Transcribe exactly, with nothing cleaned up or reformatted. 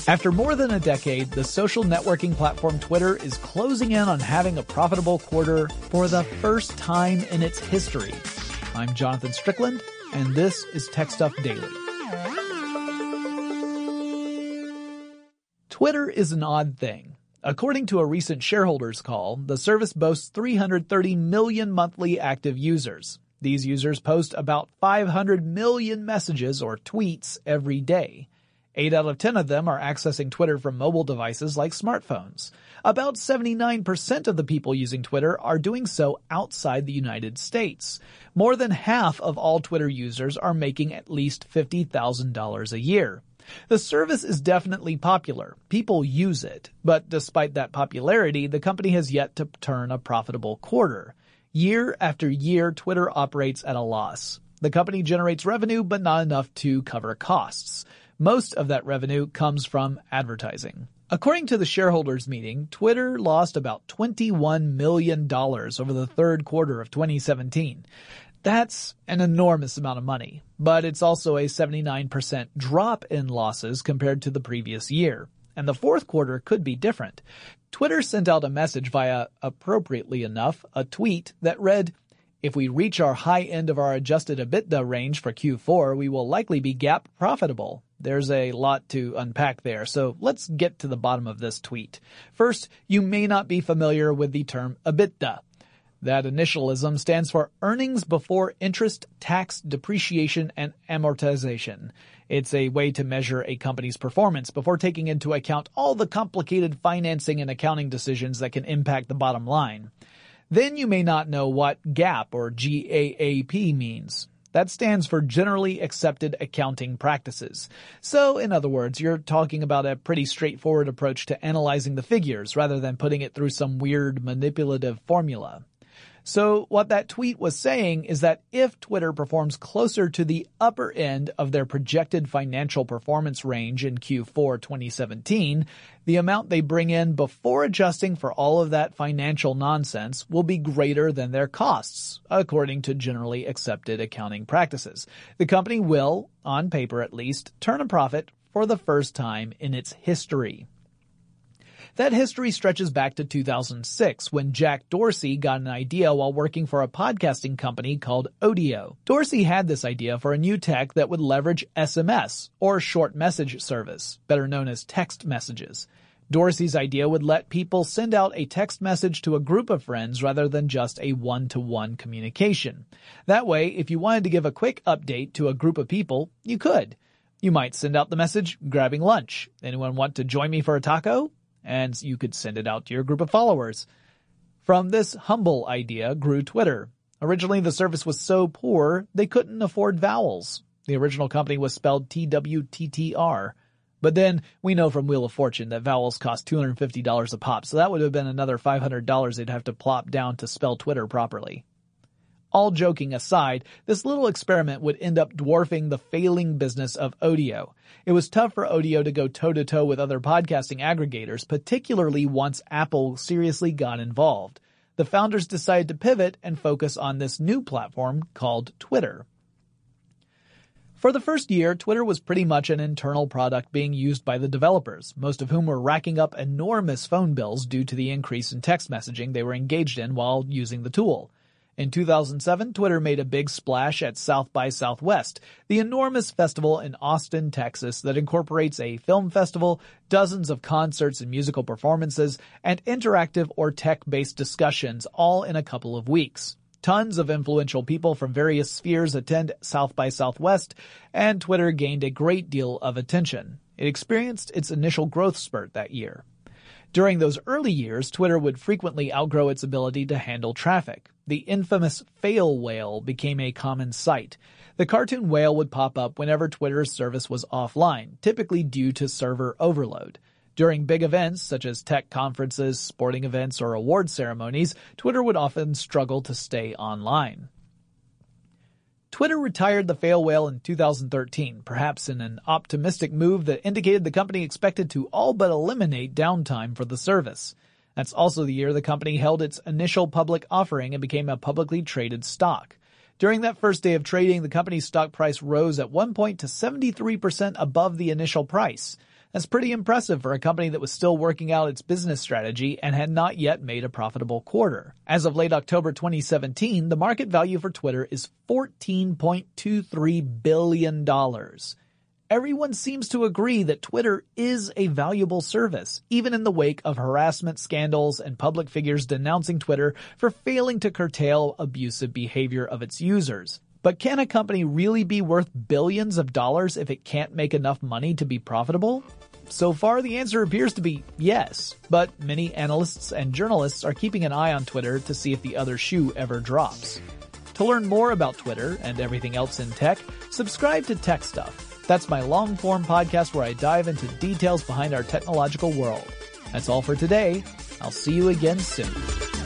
After more than a decade, the social networking platform Twitter is closing in on having a profitable quarter for the first time in its history. I'm Jonathan Strickland, and this is Tech Stuff Daily. Twitter is an odd thing. According to a recent shareholders call, the service boasts three hundred thirty million monthly active users. These users post about five hundred million messages or tweets every day. Eight out of ten of them are accessing Twitter from mobile devices like smartphones. About seventy-nine percent of the people using Twitter are doing so outside the United States. More than half of all Twitter users are making at least fifty thousand dollars a year. The service is definitely popular. People use it. But despite that popularity, the company has yet to turn a profitable quarter. Year after year, Twitter operates at a loss. The company generates revenue, but not enough to cover costs. Most of that revenue comes from advertising. According to the shareholders meeting, Twitter lost about twenty-one million dollars over the third quarter of twenty seventeen. That's an enormous amount of money, but it's also a seventy-nine percent drop in losses compared to the previous year. And the fourth quarter could be different. Twitter sent out a message via, appropriately enough, a tweet that read, "If we reach our high end of our adjusted EBITDA range for Q four, we will likely be GAAP profitable." There's a lot to unpack there, so let's get to the bottom of this tweet. First, you may not be familiar with the term EBITDA. That initialism stands for Earnings Before Interest, Tax, Depreciation, and Amortization. It's a way to measure a company's performance before taking into account all the complicated financing and accounting decisions that can impact the bottom line. Then you may not know what GAAP or GAAP means. That stands for Generally Accepted Accounting Practices. So, in other words, you're talking about a pretty straightforward approach to analyzing the figures rather than putting it through some weird manipulative formula. So what that tweet was saying is that if Twitter performs closer to the upper end of their projected financial performance range in Q four twenty seventeen, the amount they bring in before adjusting for all of that financial nonsense will be greater than their costs, according to generally accepted accounting practices. The company will, on paper at least, turn a profit for the first time in its history. That history stretches back to two thousand six when Jack Dorsey got an idea while working for a podcasting company called Odeo. Dorsey had this idea for a new tech that would leverage S M S, or short message service, better known as text messages. Dorsey's idea would let people send out a text message to a group of friends rather than just a one-to-one communication. That way, if you wanted to give a quick update to a group of people, you could. You might send out the message, grabbing lunch. Anyone want to join me for a taco? And you could send it out to your group of followers. From this humble idea grew Twitter. Originally, the service was so poor, they couldn't afford vowels. The original company was spelled T W T T R. But then, we know from Wheel of Fortune that vowels cost two hundred fifty dollars a pop, so that would have been another five hundred dollars they'd have to plop down to spell Twitter properly. All joking aside, this little experiment would end up dwarfing the failing business of Odeo. It was tough for Odeo to go toe-to-toe with other podcasting aggregators, particularly once Apple seriously got involved. The founders decided to pivot and focus on this new platform called Twitter. For the first year, Twitter was pretty much an internal product being used by the developers, most of whom were racking up enormous phone bills due to the increase in text messaging they were engaged in while using the tool. In two thousand seven, Twitter made a big splash at South by Southwest, the enormous festival in Austin, Texas that incorporates a film festival, dozens of concerts and musical performances, and interactive or tech-based discussions all in a couple of weeks. Tons of influential people from various spheres attend South by Southwest, and Twitter gained a great deal of attention. It experienced its initial growth spurt that year. During those early years, Twitter would frequently outgrow its ability to handle traffic. The infamous fail whale became a common sight. The cartoon whale would pop up whenever Twitter's service was offline, typically due to server overload. During big events, such as tech conferences, sporting events, or award ceremonies, Twitter would often struggle to stay online. Twitter retired the fail whale in two thousand thirteen, perhaps in an optimistic move that indicated the company expected to all but eliminate downtime for the service. That's also the year the company held its initial public offering and became a publicly traded stock. During that first day of trading, the company's stock price rose at one point to seventy-three percent above the initial price. That's pretty impressive for a company that was still working out its business strategy and had not yet made a profitable quarter. As of late October twenty seventeen, the market value for Twitter is fourteen point two three billion dollars. Everyone seems to agree that Twitter is a valuable service, even in the wake of harassment scandals and public figures denouncing Twitter for failing to curtail abusive behavior of its users. But can a company really be worth billions of dollars if it can't make enough money to be profitable? So far, the answer appears to be yes, but many analysts and journalists are keeping an eye on Twitter to see if the other shoe ever drops. To learn more about Twitter and everything else in tech, subscribe to Tech Stuff. That's my long-form podcast where I dive into details behind our technological world. That's all for today. I'll see you again soon.